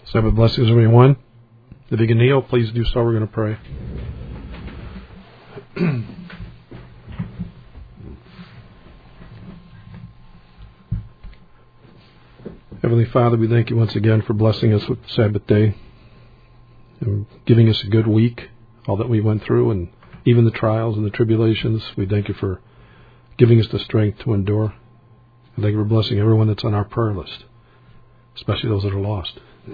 Sabbath blessings, everyone. If you can kneel, please do so. We're going to pray. Heavenly Father, we thank you once again for blessing us with the Sabbath day and giving us a good week, all that we went through, and even the trials and the tribulations. We thank you for giving us the strength to endure. And thank you for blessing everyone that's on our prayer list, especially those that are lost.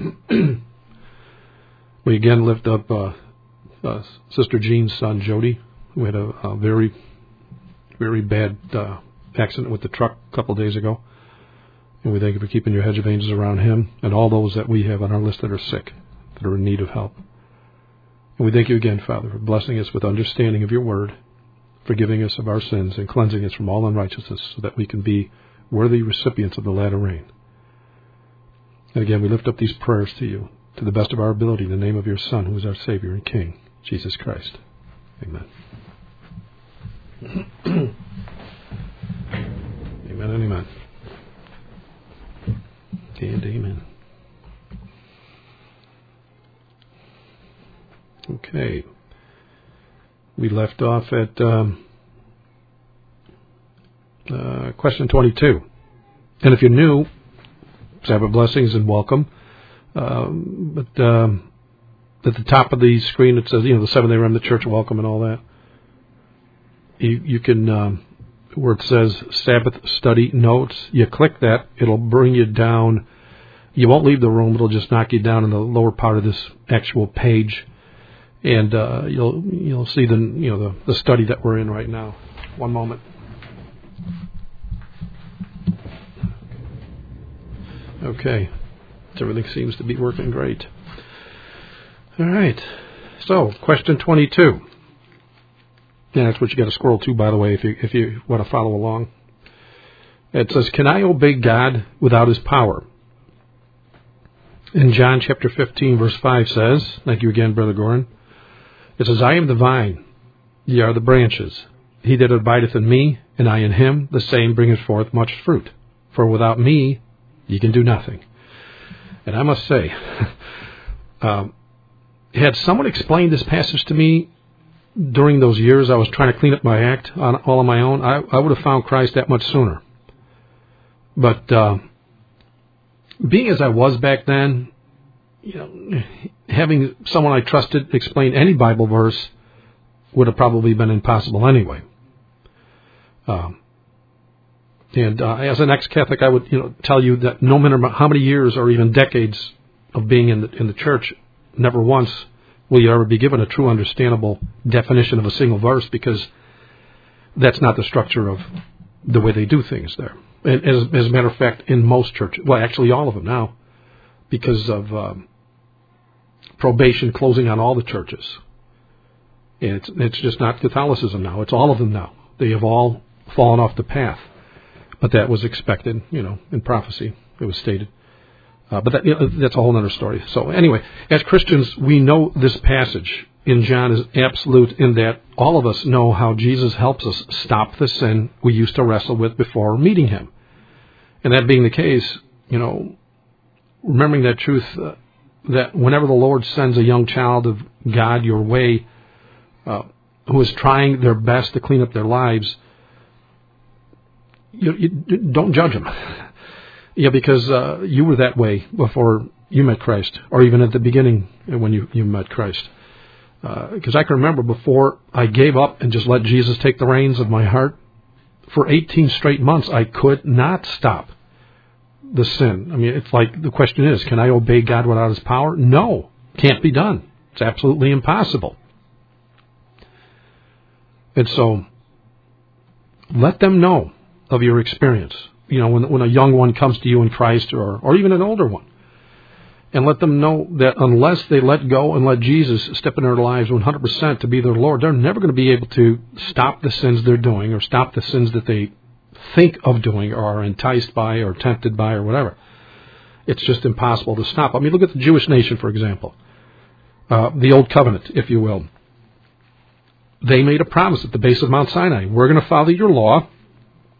We again lift up Sister Jean's son, Jody, who had a very, very bad accident with the truck a couple of days ago. And we thank you for keeping your hedge of angels around him and all those that we have on our list that are sick, that are in need of help. And we thank you again, Father, for blessing us with understanding of your word, forgiving us of our sins, and cleansing us from all unrighteousness so that we can be worthy recipients of the latter rain. And again, we lift up these prayers to you, to the best of our ability, in the name of your Son, who is our Savior and King, Jesus Christ. Amen. Amen and amen. And amen. Okay. We left off at question 22. And if you're new, Sabbath blessings and welcome. But at the top of the screen it says, the Seventh-day Remnant Church welcome and all that. You can, where it says Sabbath study notes, you click that, it'll bring you down. You won't leave the room, it'll just knock you down in the lower part of this actual page, and you'll see the study that we're in right now. One moment. Okay. Everything seems to be working great. All right. So, question 22. And that's what you got to scroll to, by the way, if you want to follow along. It says, can I obey God without his power? In John chapter 15, verse 5 says, thank you again, Brother Gorin. It says, I am the vine, ye are the branches. He that abideth in me, and I in him, the same bringeth forth much fruit. For without me, ye can do nothing. And I must say, had someone explained this passage to me during those years I was trying to clean up my act all on my own, I would have found Christ that much sooner. But being as I was back then, having someone I trusted explain any Bible verse would have probably been impossible anyway. And as an ex-Catholic, I would tell you that no matter how many years or even decades of being in the church, never once will you ever be given a true understandable definition of a single verse, because that's not the structure of the way they do things there. And as a matter of fact, in most churches, well, actually all of them now, because of probation closing on all the churches. And it's just not Catholicism now. It's all of them now. They have all fallen off the path. But that was expected, in prophecy. It was stated. But that's a whole other story. So anyway, as Christians, we know this passage in John is absolute in that all of us know how Jesus helps us stop the sin we used to wrestle with before meeting him. And that being the case, remembering that truth, that whenever the Lord sends a young child of God your way, who is trying their best to clean up their lives, you don't judge them. Because you were that way before you met Christ, or even at the beginning when you met Christ. Because I can remember before I gave up and just let Jesus take the reins of my heart, for 18 straight months I could not stop the sin. I mean, it's like the question is, can I obey God without his power? No, can't be done. It's absolutely impossible. And so, let them know of your experience. When a young one comes to you in Christ, or even an older one, and let them know that unless they let go and let Jesus step in their lives 100% to be their Lord, they're never going to be able to stop the sins they're doing, or stop the sins that they think of doing, or are enticed by, or tempted by, or whatever. It's just impossible to stop. I mean, look at the Jewish nation, for example. The Old Covenant, if you will. They made a promise at the base of Mount Sinai. We're going to follow your law,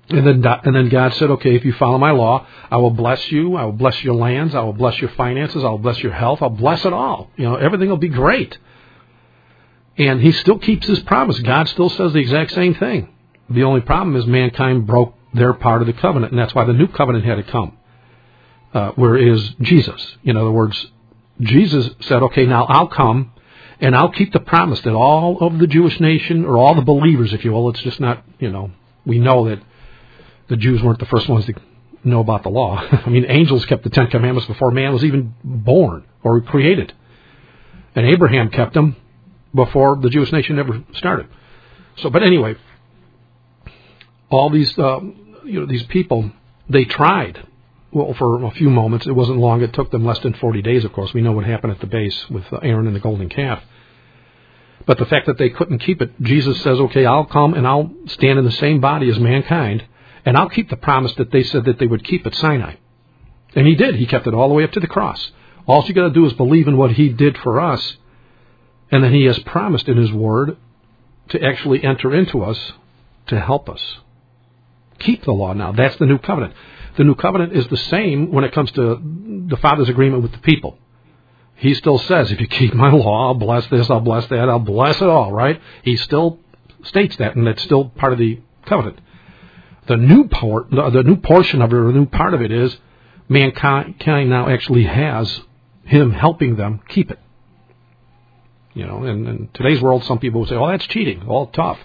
And then God said, okay, if you follow my law, I will bless you. I will bless your lands. I will bless your finances. I will bless your health. I'll bless it all. Everything will be great. And he still keeps his promise. God still says the exact same thing. The only problem is mankind broke their part of the covenant, and that's why the new covenant had to come. Where is Jesus? In other words, Jesus said, okay, now I'll come, and I'll keep the promise that all of the Jewish nation, or all the believers, if you will, it's just not, we know that the Jews weren't the first ones to know about the law. I mean, angels kept the Ten Commandments before man was even born or created. And Abraham kept them before the Jewish nation ever started. But anyway, all these, these people, they tried. Well, for a few moments. It wasn't long. It took them less than 40 days, of course. We know what happened at the base with Aaron and the golden calf. But the fact that they couldn't keep it, Jesus says, okay, I'll come and I'll stand in the same body as mankind, and I'll keep the promise that they said that they would keep at Sinai. And he did. He kept it all the way up to the cross. All you got to do is believe in what he did for us, and then he has promised in his word to actually enter into us to help us keep the law now. That's the new covenant. The new covenant is the same when it comes to the Father's agreement with the people. He still says, if you keep my law, I'll bless this, I'll bless that, I'll bless it all, right? He still states that, and that's still part of the covenant. The new portion of it, or the new part of it is mankind now actually has him helping them keep it. In today's world, some people will say, "Oh, that's cheating. All tough."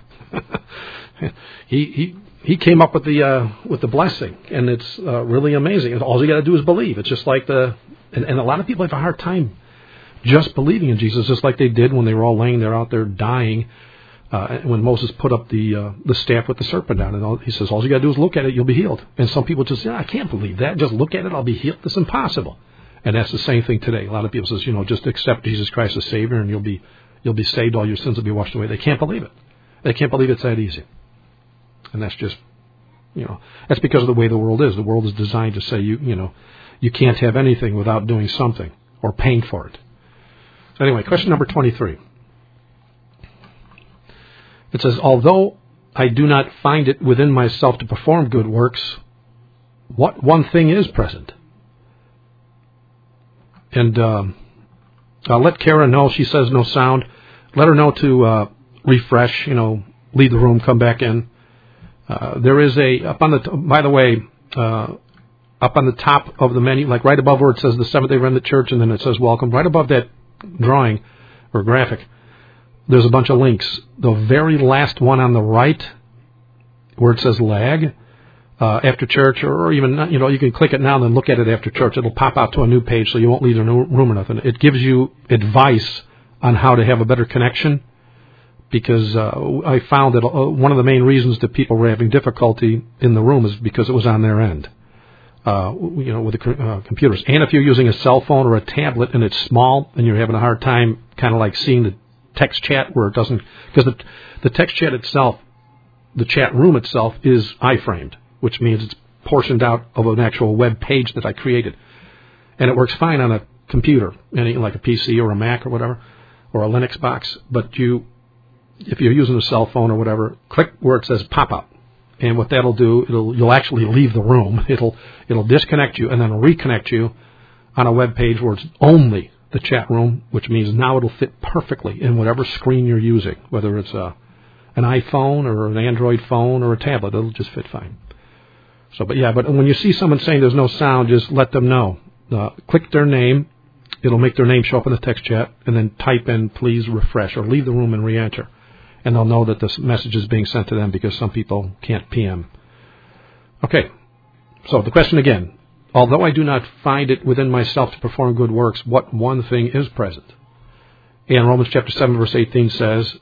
He came up with the blessing, and it's really amazing. And all you got to do is believe. It's just like and a lot of people have a hard time just believing in Jesus, just like they did when they were all laying there out there dying. When Moses put up the staff with the serpent on it, he says, all you got to do is look at it, you'll be healed. And some people just say, I can't believe that. Just look at it, I'll be healed. That's impossible. And that's the same thing today. A lot of people says, just accept Jesus Christ as Savior, and you'll be saved. All your sins will be washed away. They can't believe it. They can't believe it's that easy. And that's just, that's because of the way the world is. The world is designed to say you can't have anything without doing something or paying for it. So anyway, question number 23. It says, although I do not find it within myself to perform good works, what one thing is present? And I'll let Kara know. She says no sound. Let her know to refresh, leave the room, come back in. There is up on the top of the menu, like right above where it says the Seventh-day Remnant Church, and then it says welcome, right above that drawing or graphic, there's a bunch of links. The very last one on the right, where it says lag, after church, or even, you can click it now and then look at it after church. It'll pop out to a new page, so you won't leave the room or nothing. It gives you advice on how to have a better connection, because I found that one of the main reasons that people were having difficulty in the room is because it was on their end, with the computers. And if you're using a cell phone or a tablet and it's small and you're having a hard time kind of like seeing the text chat where it doesn't, because the text chat itself, the chat room itself is iframed, which means it's portioned out of an actual web page that I created. And it works fine on a computer, like a PC or a Mac or whatever, or a Linux box. But if you're using a cell phone or whatever, click where it says pop-up. And what that'll do, you'll actually leave the room. It'll disconnect you and then reconnect you on a web page where it's only the chat room, which means now it'll fit perfectly in whatever screen you're using, whether it's an iPhone or an Android phone or a tablet. It'll just fit fine. But when you see someone saying there's no sound, just let them know. Click their name. It'll make their name show up in the text chat, and then type in please refresh or leave the room and re-enter. And they'll know that this message is being sent to them, because some people can't PM. Okay, so the question again. Although I do not find it within myself to perform good works, what one thing is present? And Romans chapter 7, verse 18 says,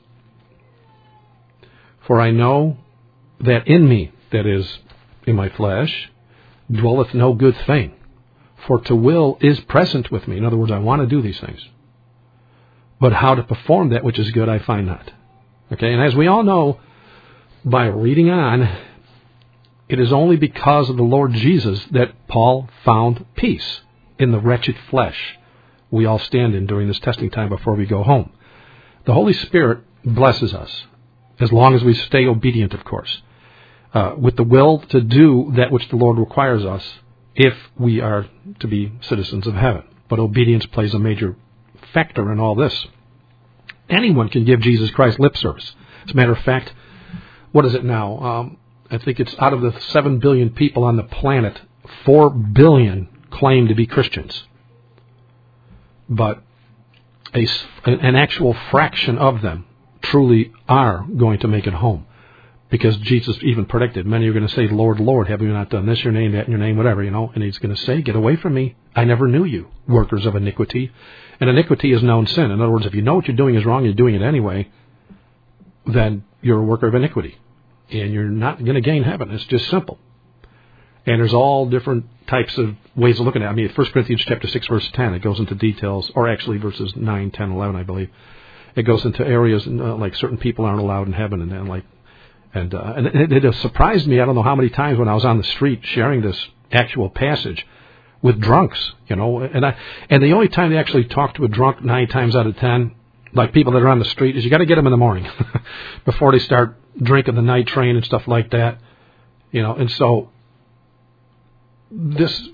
for I know that in me, that is, in my flesh, dwelleth no good thing. For to will is present with me. In other words, I want to do these things. But how to perform that which is good, I find not. Okay, and as we all know, by reading on, it is only because of the Lord Jesus that Paul found peace in the wretched flesh we all stand in during this testing time before we go home. The Holy Spirit blesses us, as long as we stay obedient, of course. with the will to do that which the Lord requires us if we are to be citizens of heaven. But obedience plays a major factor in all this. Anyone can give Jesus Christ lip service. As a matter of fact, what is it now? I think it's out of the 7 billion people on the planet, 4 billion claim to be Christians. But an actual fraction of them truly are going to make it home. Because Jesus even predicted, many are going to say, Lord, Lord, have you not done this in your name, that in your name, whatever, And he's going to say, get away from me. I never knew you, workers of iniquity. And iniquity is known sin. In other words, if you know what you're doing is wrong, you're doing it anyway, then you're a worker of iniquity. And you're not going to gain heaven. It's just simple. And there's all different types of ways of looking at it. I mean, 1 Corinthians chapter 6, verse 10, it goes into details, or actually verses 9, 10, 11, I believe. It goes into areas like certain people aren't allowed in heaven, and then like, and it has surprised me. I don't know how many times when I was on the street sharing this actual passage with drunks, and the only time they actually talk to a drunk 9 times out of 10, like people that are on the street, is you got to get them in the morning before they start drinking the night train and stuff like that, And so this,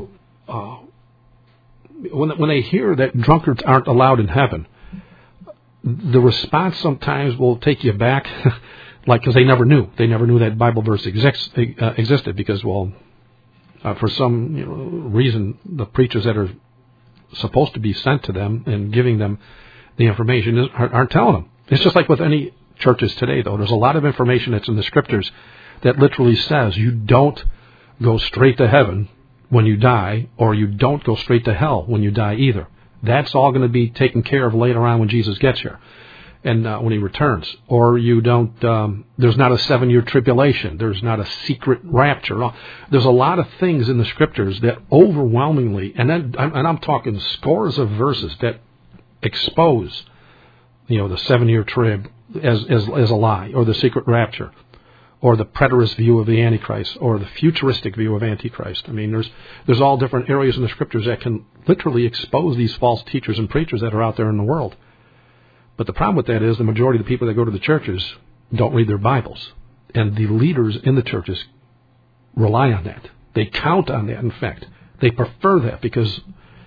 when they hear that drunkards aren't allowed in heaven, the response sometimes will take you back. Like, because they never knew that Bible verse existed because, for some reason, the preachers that are supposed to be sent to them and giving them the information aren't telling them. It's just like with any churches today, though. There's a lot of information that's in the Scriptures that literally says you don't go straight to heaven when you die, or you don't go straight to hell when you die either. That's all going to be taken care of later on when Jesus gets here. And when he returns, or you don't, there's not a 7-year tribulation, there's not a secret rapture. There's a lot of things in the Scriptures that overwhelmingly, and I'm talking scores of verses that expose, the 7-year trib as a lie, or the secret rapture, or the preterist view of the Antichrist, or the futuristic view of Antichrist. I mean, there's all different areas in the Scriptures that can literally expose these false teachers and preachers that are out there in the world. But the problem with that is the majority of the people that go to the churches don't read their Bibles. And the leaders in the churches rely on that. They count on that, in fact. They prefer that because,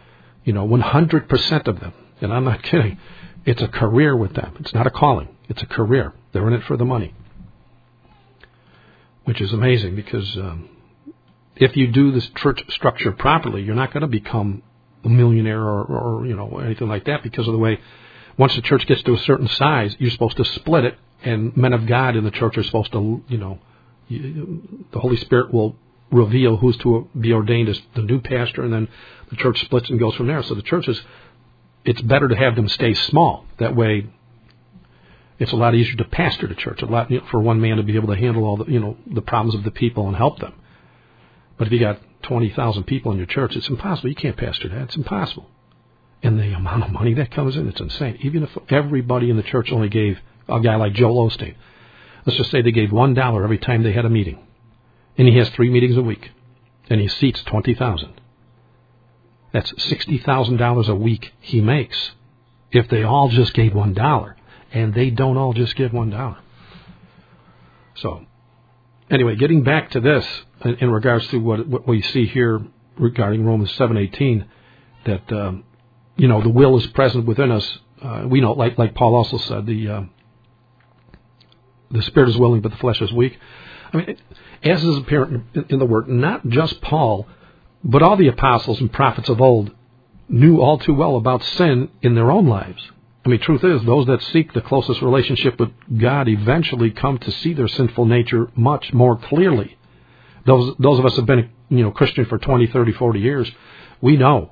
100% of them, and I'm not kidding, it's a career with them. It's not a calling. It's a career. They're in it for the money. Which is amazing because if you do this church structure properly, you're not going to become a millionaire or anything like that because of the way. Once the church gets to a certain size, you're supposed to split it, and men of God in the church are supposed to, the Holy Spirit will reveal who's to be ordained as the new pastor, and then the church splits and goes from there. So the churches, it's better to have them stay small. That way, it's a lot easier to pastor the church. A lot for one man to be able to handle all the, the problems of the people and help them. But if you got 20,000 people in your church, it's impossible. You can't pastor that. It's impossible. And the amount of money that comes in, it's insane. Even if everybody in the church only gave a guy like Joel Osteen, let's just say they gave $1 every time they had a meeting. And he has 3 meetings a week. And he seats 20,000. That's $60,000 a week he makes if they all just gave $1. And they don't all just give $1. So, anyway, getting back to this in regards to what we see here regarding Romans 7:18, that the will is present within us. We know, like Paul also said, the spirit is willing, but the flesh is weak. I mean, as is apparent in the Word, not just Paul, but all the apostles and prophets of old knew all too well about sin in their own lives. I mean, truth is, those that seek the closest relationship with God eventually come to see their sinful nature much more clearly. Those of us who have been, Christian for 20, 30, 40 years, we know.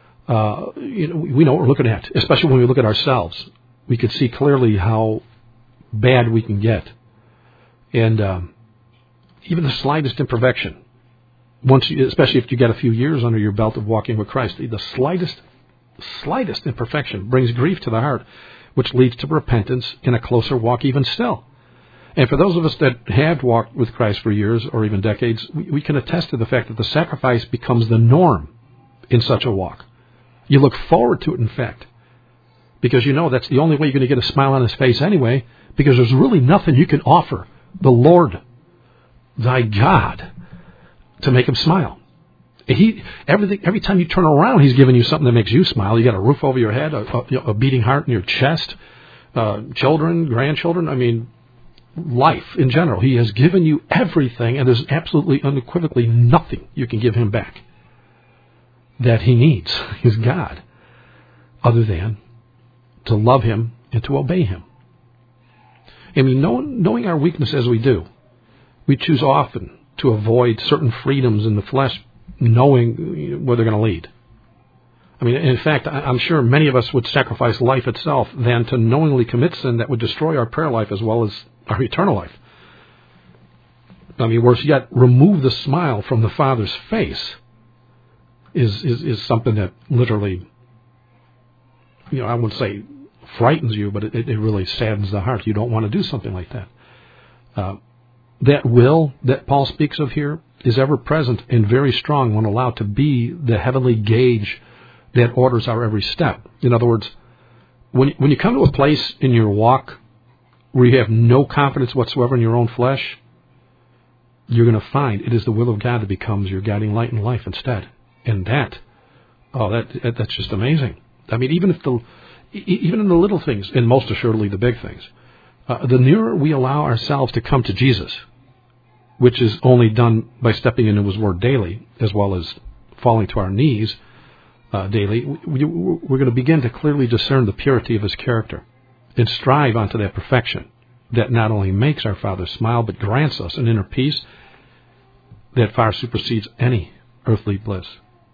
We know what we're looking at, especially when we look at ourselves. We can see clearly how bad we can get. And even the slightest imperfection, especially if you get a few years under your belt of walking with Christ, the slightest imperfection brings grief to the heart, which leads to repentance and a closer walk even still. And for those of us that have walked with Christ for years or even decades, we can attest to the fact that the sacrifice becomes the norm in such a walk. You look forward to it, in fact, because that's the only way you're going to get a smile on his face anyway, because there's really nothing you can offer the Lord thy God to make him smile. Every time you turn around, he's giving you something that makes you smile. You got a roof over your head, a beating heart in your chest, children, grandchildren. I mean, life in general. He has given you everything, and there's absolutely unequivocally nothing you can give him back that he needs. He's God, other than to love him and to obey him. I mean, knowing our weakness as we do, we choose often to avoid certain freedoms in the flesh, knowing where they're going to lead. I mean, in fact, I'm sure many of us would sacrifice life itself than to knowingly commit sin that would destroy our prayer life as well as our eternal life. I mean, worse yet, remove the smile from the Father's face is something that literally, I wouldn't say frightens you, but it really saddens the heart. You don't want to do something like that. That will that Paul speaks of here is ever present and very strong when allowed to be the heavenly gauge that orders our every step. In other words, when you come to a place in your walk where you have no confidence whatsoever in your own flesh, you're going to find it is the will of God that becomes your guiding light in life instead. And that's just amazing. I mean, even in the little things, and most assuredly the big things, the nearer we allow ourselves to come to Jesus, which is only done by stepping into his word daily, as well as falling to our knees daily, we're going to begin to clearly discern the purity of his character and strive unto that perfection that not only makes our Father smile, but grants us an inner peace that far supersedes any earthly bliss.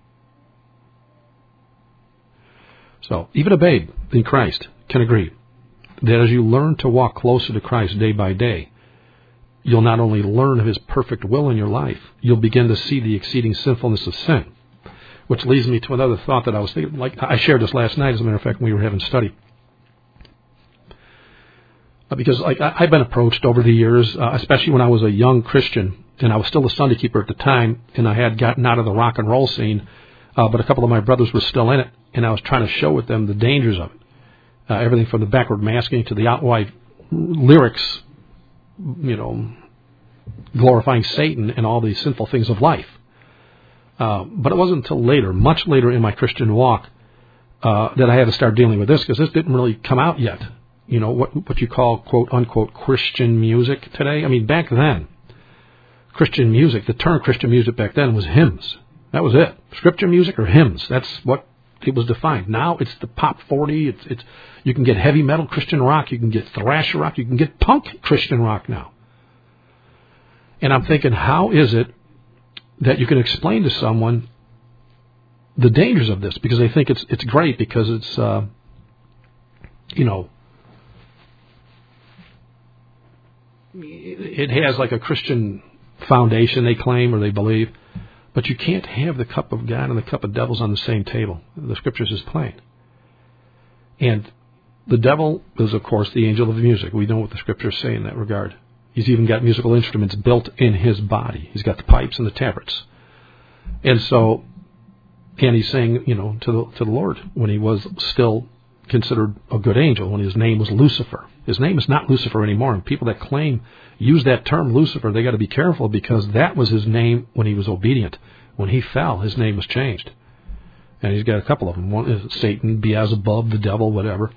So, even a babe in Christ can agree that as you learn to walk closer to Christ day by day, you'll not only learn of his perfect will in your life, you'll begin to see the exceeding sinfulness of sin. Which leads me to another thought that I was thinking, like I shared this last night, as a matter of fact, when we were having study. Because I've been approached over the years, especially when I was a young Christian, and I was still a Sunday keeper at the time, and I had gotten out of the rock and roll scene, but a couple of my brothers were still in it, and I was trying to show with them the dangers of it. Everything from the backward masking to the outright lyrics, glorifying Satan and all the sinful things of life. But it wasn't until later, much later in my Christian walk, that I had to start dealing with this, because this didn't really come out yet. What you call, quote, unquote, Christian music today. I mean, back then, Christian music, the term Christian music back then was hymns. That was it. Scripture music or hymns. That's what it was defined. Now it's the pop 40. It's you can get heavy metal Christian rock. You can get thrash rock. You can get punk Christian rock now. And I'm thinking, how is it that you can explain to someone the dangers of this? Because they think it's great because it's, it has like a Christian foundation, they claim, or they believe. But you can't have the cup of God and the cup of devils on the same table. The Scriptures is plain. And the devil is, of course, the angel of music. We know what the Scriptures say in that regard. He's even got musical instruments built in his body. He's got the pipes and the tabrets. And so, and he's saying, to the Lord, when he was still considered a good angel, when his name was Lucifer. His name is not Lucifer anymore. And people that use that term Lucifer, they got to be careful, because that was his name when he was obedient. When he fell, his name was changed. And he's got a couple of them. One is Satan, Beelzebub, the devil, whatever.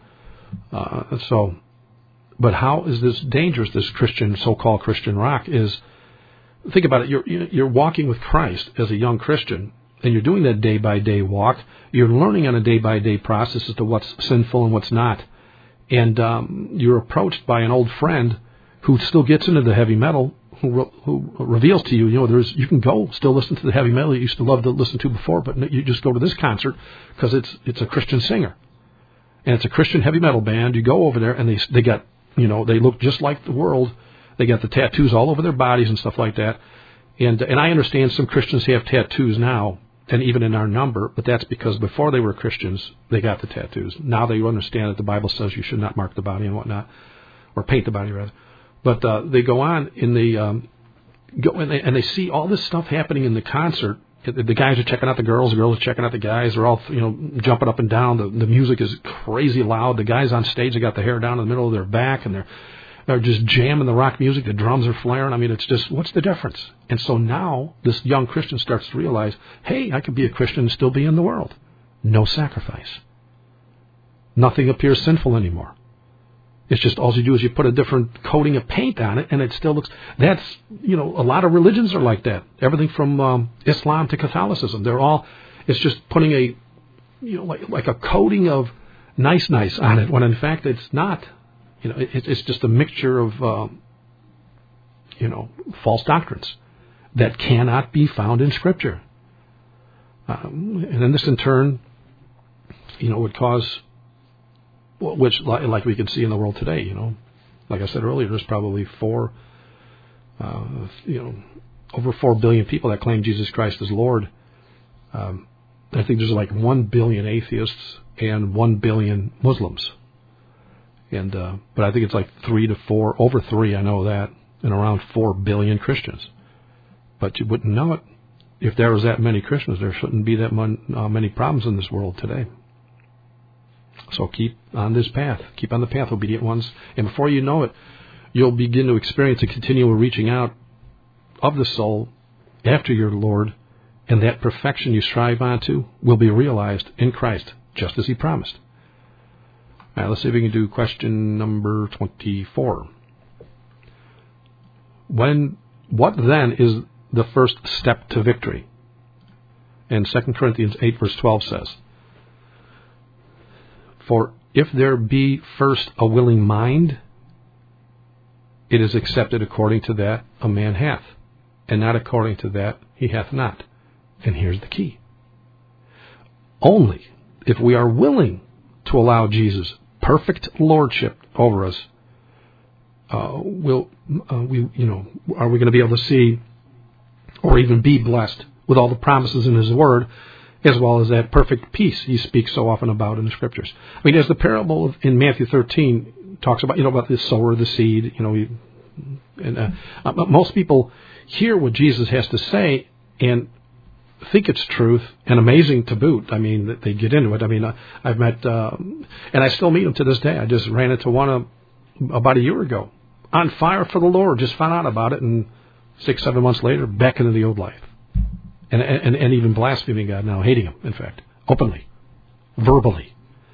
But how is this dangerous, this Christian, so-called Christian rock? Think about it. You're walking with Christ as a young Christian, and you're doing that day-by-day walk. You're learning on a day-by-day process as to what's sinful and what's not. And you're approached by an old friend who still gets into the heavy metal, who reveals to you, you can go still listen to the heavy metal you used to love to listen to before, but you just go to this concert because it's a Christian singer. And it's a Christian heavy metal band. You go over there, and they got, they look just like the world. They got the tattoos all over their bodies and stuff like that. And I understand some Christians have tattoos now, and even in our number, but that's because before they were Christians, they got the tattoos. Now they understand that the Bible says you should not mark the body and whatnot, or paint the body rather. But they go on and they see all this stuff happening in the concert. The guys are checking out the girls are checking out the guys. They're all jumping up and down. The music is crazy loud. The guys on stage, they got the hair down in the middle of their back, and are just jamming the rock music, the drums are flaring. I mean, it's just, what's the difference? And so now this young Christian starts to realize, hey, I could be a Christian and still be in the world. No sacrifice. Nothing appears sinful anymore. It's just all you do is you put a different coating of paint on it, and it still looks. That's, a lot of religions are like that. Everything from Islam to Catholicism, they're all. It's just putting a, like a coating of nice on it, when in fact it's not. It's just a mixture of, false doctrines that cannot be found in Scripture. And then this in turn, would cause. Which, like we can see in the world today, like I said earlier, there's probably over 4 billion people that claim Jesus Christ as Lord. I think there's like 1 billion atheists and 1 billion Muslims, and but I think it's like 3 to 4, over 3, I know that, and around 4 billion Christians. But you wouldn't know it if there was that many Christians. There shouldn't be that many problems in this world today. So keep on this path. Keep on the path, obedient ones. And before you know it, you'll begin to experience a continual reaching out of the soul after your Lord, and that perfection you strive onto will be realized in Christ, just as He promised. All right, let's see if we can do question number 24. What then is the first step to victory? And 2 Corinthians 8 verse 12 says, "For if there be first a willing mind, it is accepted according to that a man hath, and not according to that he hath not." And here's the key. Only if we are willing to allow Jesus' perfect lordship over us, are we going to be able to see or even be blessed with all the promises in His Word, as well as that perfect peace He speaks so often about in the Scriptures. I mean, as the parable in Matthew 13 talks about, about the sower, the seed, most people hear what Jesus has to say and think it's truth and amazing to boot. I mean, that they get into it. I mean, I've met, and I still meet them to this day. I just ran into one about a year ago, on fire for the Lord, just found out about it, and 6-7 months later, back into the old life. And even blaspheming God now, hating Him, in fact, openly, verbally.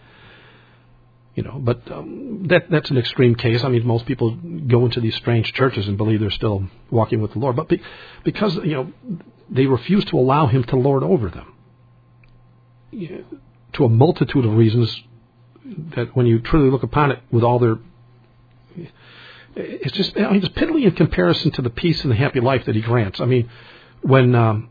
But that's an extreme case. I mean, most people go into these strange churches and believe they're still walking with the Lord. But because, they refuse to allow Him to lord over them. To a multitude of reasons that when you truly look upon it with all their... It's piddly in comparison to the peace and the happy life that He grants. I mean, when...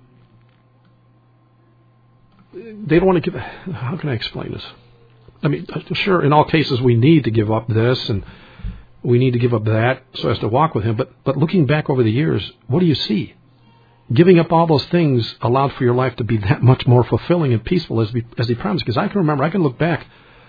they don't want to give... How can I explain this? I mean, sure, in all cases we need to give up this and we need to give up that so as to walk with Him. But looking back over the years, what do you see? Giving up all those things allowed for your life to be that much more fulfilling and peaceful as He promised. Because I can look back.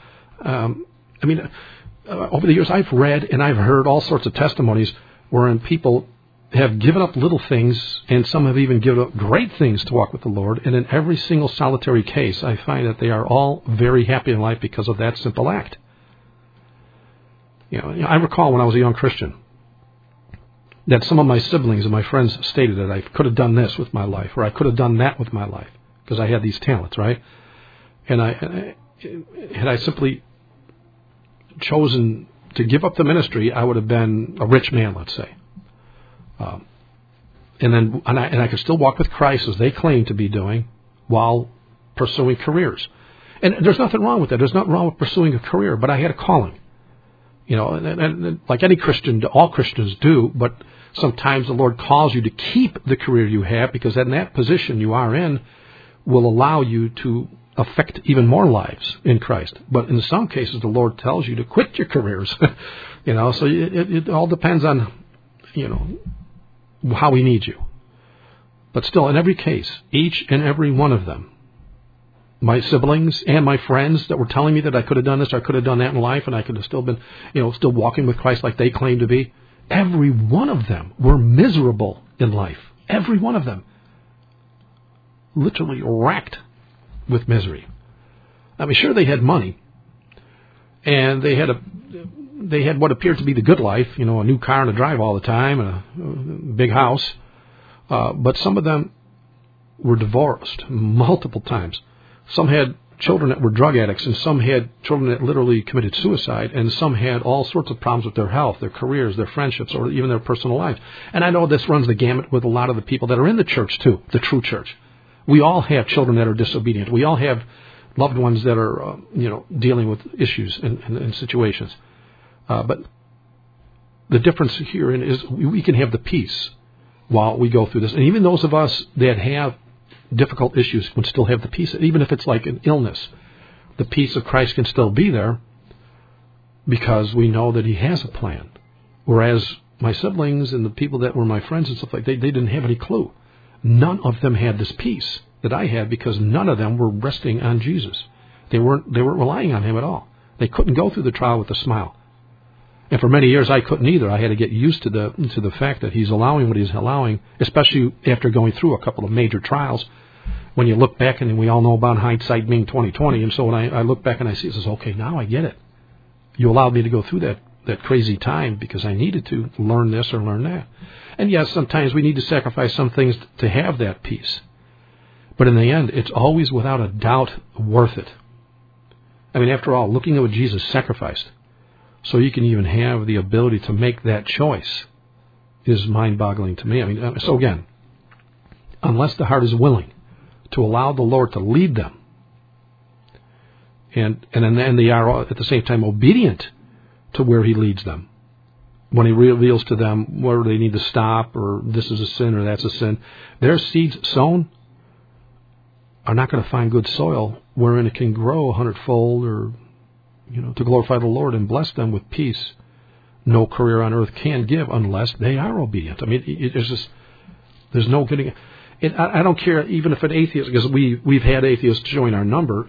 Over the years I've read and I've heard all sorts of testimonies wherein people have given up little things, and some have even given up great things to walk with the Lord. And in every single solitary case, I find that they are all very happy in life because of that simple act. I recall when I was a young Christian that some of my siblings and my friends stated that I could have done this with my life, or I could have done that with my life, because I had these talents, right? And had I simply chosen to give up the ministry, I would have been a rich man, let's say. And I could still walk with Christ as they claim to be doing while pursuing careers. And there's nothing wrong with that. There's nothing wrong with pursuing a career, but I had a calling. And like any Christian, all Christians do, but sometimes the Lord calls you to keep the career you have, because in that position you are in will allow you to affect even more lives in Christ. But in some cases, the Lord tells you to quit your careers. So it all depends on, how He needs you. But still, in every case, each and every one of them, my siblings and my friends that were telling me that I could have done this, or I could have done that in life, and I could have still been, still walking with Christ like they claim to be, every one of them were miserable in life. Every one of them. Literally racked with misery. I mean, sure, they had money, and they had they had what appeared to be the good life, a new car to drive all the time and a big house. But some of them were divorced multiple times. Some had children that were drug addicts, and some had children that literally committed suicide, and some had all sorts of problems with their health, their careers, their friendships, or even their personal lives. And I know this runs the gamut with a lot of the people that are in the church, too, the true church. We all have children that are disobedient. We all have loved ones that are, dealing with issues and situations. But the difference herein is we can have the peace while we go through this. And even those of us that have difficult issues can still have the peace. Even if it's like an illness, the peace of Christ can still be there because we know that He has a plan. Whereas my siblings and the people that were my friends and stuff like that, they didn't have any clue. None of them had this peace that I had because none of them were resting on Jesus. They weren't relying on Him at all. They couldn't go through the trial with a smile. And for many years I couldn't either. I had to get used to the fact that He's allowing what He's allowing, especially after going through a couple of major trials. When you look back, and we all know about hindsight being 20/20, and so when I look back and I see it, says, okay, now I get it. You allowed me to go through that crazy time because I needed to learn this or learn that. And yes, sometimes we need to sacrifice some things to have that peace. But in the end, it's always without a doubt worth it. I mean, after all, looking at what Jesus sacrificed, so you can even have the ability to make that choice is mind-boggling to me. I mean, so again, unless the heart is willing to allow the Lord to lead them, and then they are at the same time obedient to where He leads them, when He reveals to them where they need to stop, or this is a sin or that's a sin, their seeds sown are not going to find good soil wherein it can grow 100-fold or to glorify the Lord and bless them with peace. No career on earth can give unless they are obedient. I mean, there's no getting it. I don't care even if an atheist, because we've had atheists join our number.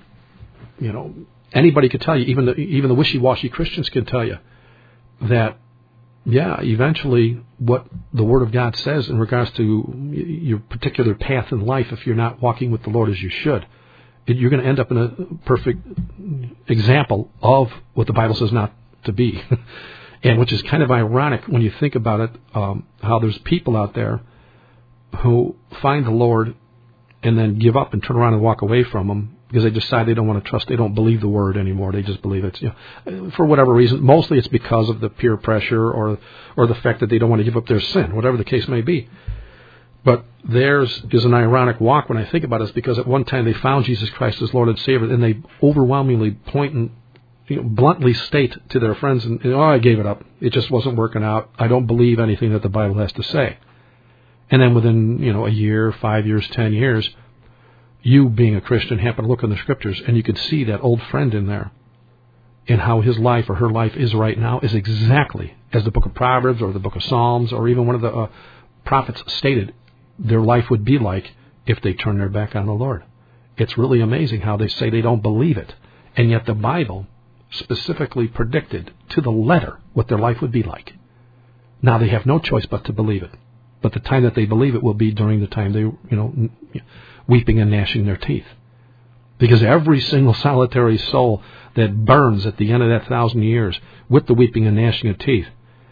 Anybody could tell you, even the wishy-washy Christians can tell you that, yeah, eventually what the Word of God says in regards to your particular path in life, if you're not walking with the Lord as you should, you're going to end up in a perfect example of what the Bible says not to be. And which is kind of ironic when you think about it, how there's people out there who find the Lord and then give up and turn around and walk away from Him because they decide they don't want to trust, they don't believe the Word anymore. They just believe it's, for whatever reason. Mostly it's because of the peer pressure or the fact that they don't want to give up their sin, whatever the case may be. But theirs is an ironic walk when I think about it. It's because at one time they found Jesus Christ as Lord and Savior, and they overwhelmingly point and bluntly state to their friends, I gave it up. It just wasn't working out. I don't believe anything that the Bible has to say. And then within a year, 5 years, 10 years, you being a Christian happen to look in the Scriptures, and you could see that old friend in there, and how his life or her life is right now is exactly as the book of Proverbs or the book of Psalms or even one of the prophets stated their life would be like if they turned their back on the Lord. It's really amazing how they say they don't believe it, and yet the Bible specifically predicted to the letter what their life would be like. Now they have no choice but to believe it. But the time that they believe it will be during the time they, weeping and gnashing their teeth. Because every single solitary soul that burns at the end of that 1,000 years with the weeping and gnashing of teeth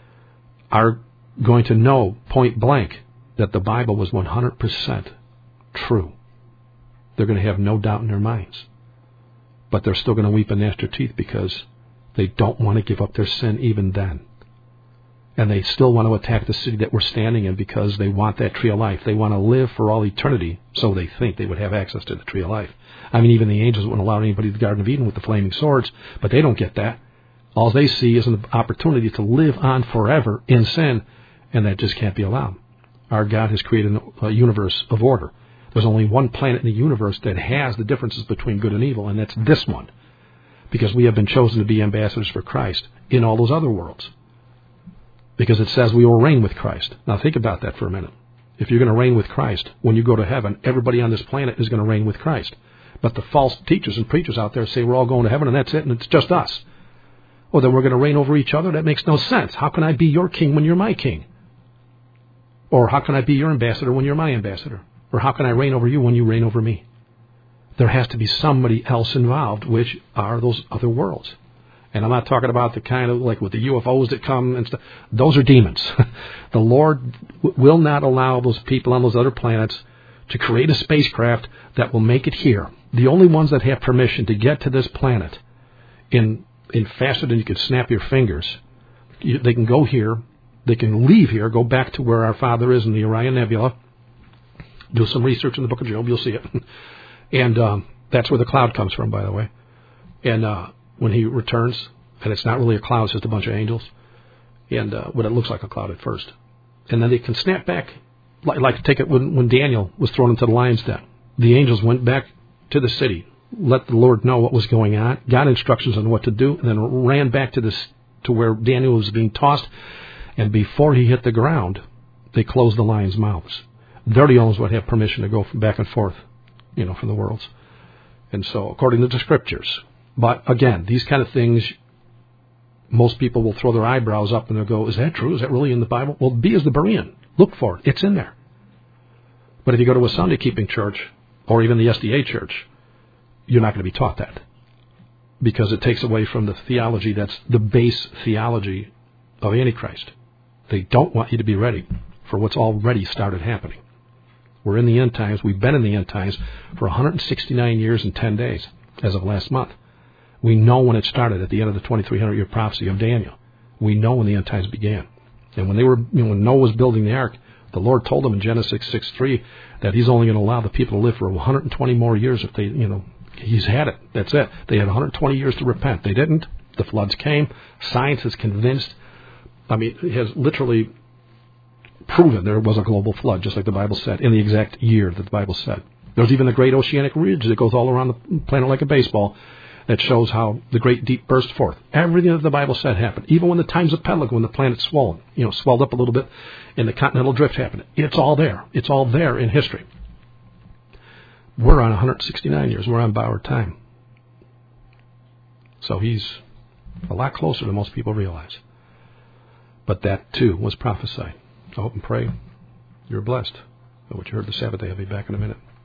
are going to know point blank that the Bible was 100% true. They're going to have no doubt in their minds. But they're still going to weep and gnash their teeth because they don't want to give up their sin even then. And they still want to attack the city that we're standing in because they want that tree of life. They want to live for all eternity, so they think they would have access to the tree of life. I mean, even the angels wouldn't allow anybody to the Garden of Eden with the flaming swords, but they don't get that. All they see is an opportunity to live on forever in sin, and that just can't be allowed. Our God has created a universe of order. There's only one planet in the universe that has the differences between good and evil, and that's this one, because we have been chosen to be ambassadors for Christ in all those other worlds. Because it says we will reign with Christ. Now think about that for a minute. If you're going to reign with Christ, when you go to heaven, everybody on this planet is going to reign with Christ. But the false teachers and preachers out there say we're all going to heaven and that's it, and it's just us. Well, then we're going to reign over each other? That makes no sense. How can I be your king when you're my king? Or how can I be your ambassador when you're my ambassador? Or how can I reign over you when you reign over me? There has to be somebody else involved, which are those other worlds. And I'm not talking about the kind of like with the UFOs that come and stuff. Those are demons. The Lord will not allow those people on those other planets to create a spacecraft that will make it here. The only ones that have permission to get to this planet in faster than you could snap your fingers, they can go here, they can leave here, go back to where our Father is in the Orion Nebula, do some research in the Book of Job, you'll see it. And that's where the cloud comes from, by the way. And when he returns, and it's not really a cloud, it's just a bunch of angels, and what it looks like a cloud at first. And then they can snap back, like take it when Daniel was thrown into the lion's den. The angels went back to the city, let the Lord know what was going on, got instructions on what to do, and then ran back to where Daniel was being tossed. And before he hit the ground, they closed the lions' mouths. They're the only ones that have permission to go back and forth, from the worlds. And so, according to the scriptures. But again, these kind of things, most people will throw their eyebrows up and they'll go, is that true? Is that really in the Bible? Well, be as the Berean. Look for it. It's in there. But if you go to a Sunday-keeping church, or even the SDA church, you're not going to be taught that. Because it takes away from the theology that's the base theology of Antichrist. They don't want you to be ready for what's already started happening. We're in the end times. We've been in the end times for 169 years and 10 days as of last month. We know when it started at the end of the 2300-year prophecy of Daniel. We know when the end times began. And when Noah was building the ark, the Lord told him in Genesis 6:3 that he's only going to allow the people to live for 120 more years if they, he's had it. That's it. They had 120 years to repent. They didn't. The floods came. Science is convinced. It has literally proven there was a global flood, just like the Bible said, in the exact year that the Bible said. There's even the Great Oceanic Ridge that goes all around the planet like a baseball that shows how the Great Deep burst forth. Everything that the Bible said happened. Even when the times of Peleg, when the planet swelled up a little bit, and the continental drift happened. It's all there. It's all there in history. We're on 169 years. We're on borrowed time. So he's a lot closer than most people realize. But that, too, was prophesied. I hope and pray you're blessed by what you heard this Sabbath day. I'll be back in a minute.